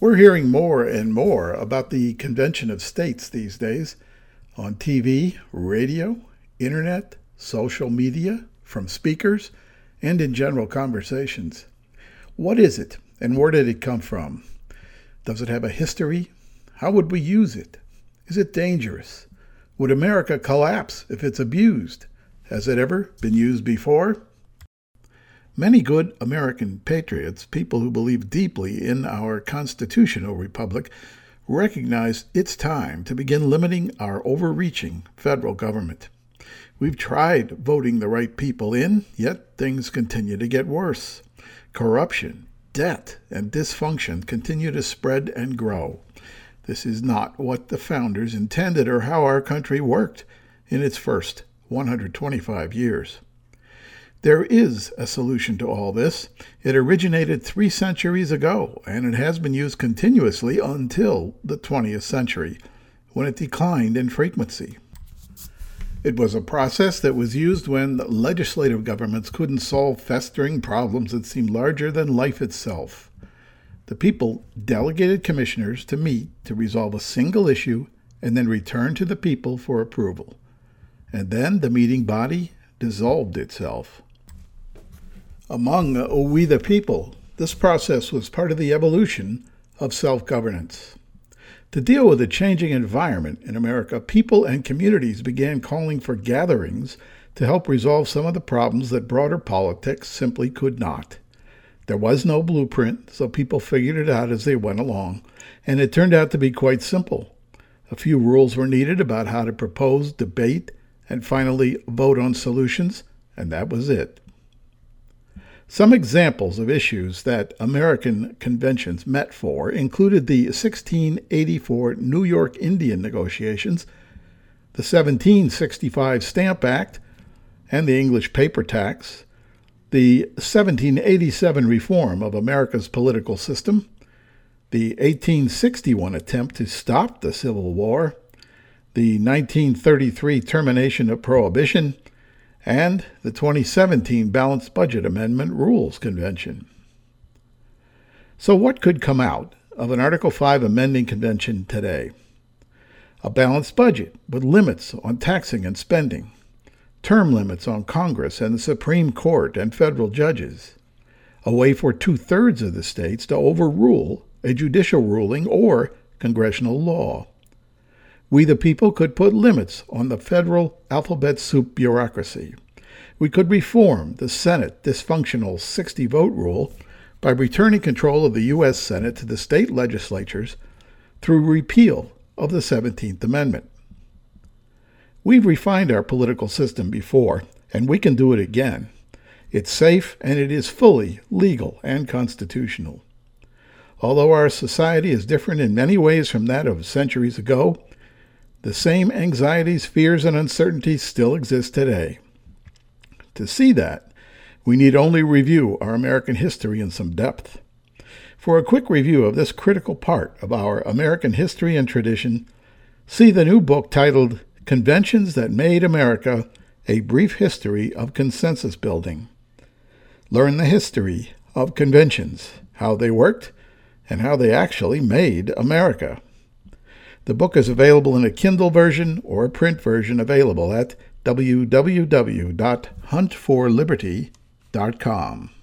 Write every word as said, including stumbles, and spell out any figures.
We're hearing more and more about the Convention of States these days on T V, radio, internet, social media, from speakers, and in general conversations. What is it, and where did it come from? Does it have a history? How would we use it? Is it dangerous? Would America collapse if it's abused? Has it ever been used before? Many good American patriots, people who believe deeply in our constitutional republic, recognize it's time to begin limiting our overreaching federal government. We've tried voting the right people in, yet things continue to get worse. Corruption, debt, and dysfunction continue to spread and grow. This is not what the founders intended or how our country worked in its first one hundred twenty-five years. There is a solution to all this. It originated three centuries ago, and it has been used continuously until the twentieth century, when it declined in frequency. It was a process that was used when legislative governments couldn't solve festering problems that seemed larger than life itself. The people delegated commissioners to meet to resolve a single issue and then return to the people for approval. And then the meeting body dissolved itself. Among uh, we the people, this process was part of the evolution of self-governance. To deal with the changing environment in America, people and communities began calling for gatherings to help resolve some of the problems that broader politics simply could not. There was no blueprint, so people figured it out as they went along, and it turned out to be quite simple. A few rules were needed about how to propose, debate, and finally vote on solutions, and that was it. Some examples of issues that American conventions met for included the sixteen eighty-four New York Indian negotiations, the seventeen sixty-five Stamp Act, and the English paper tax, the seventeen eighty-seven reform of America's political system, the eighteen sixty-one attempt to stop the Civil War, the nineteen thirty-three termination of Prohibition, and the twenty seventeen Balanced Budget Amendment Rules Convention. So what could come out of an Article five amending convention today? A balanced budget with limits on taxing and spending, term limits on Congress and the Supreme Court and federal judges, a way for two-thirds of the states to overrule a judicial ruling or congressional law. We the people could put limits on the federal alphabet soup bureaucracy. We could reform the Senate dysfunctional sixty-vote rule by returning control of the U S Senate to the state legislatures through repeal of the seventeenth Amendment. We've refined our political system before, and we can do it again. It's safe, and it is fully legal and constitutional. Although our society is different in many ways from that of centuries ago, the same anxieties, fears, and uncertainties still exist today. To see that, we need only review our American history in some depth. For a quick review of this critical part of our American history and tradition, see the new book titled Conventions That Made America: A Brief History of Consensus Building. Learn the history of conventions, how they worked, and how they actually made America. The book is available in a Kindle version or a print version available at w w w dot hunt for liberty dot com.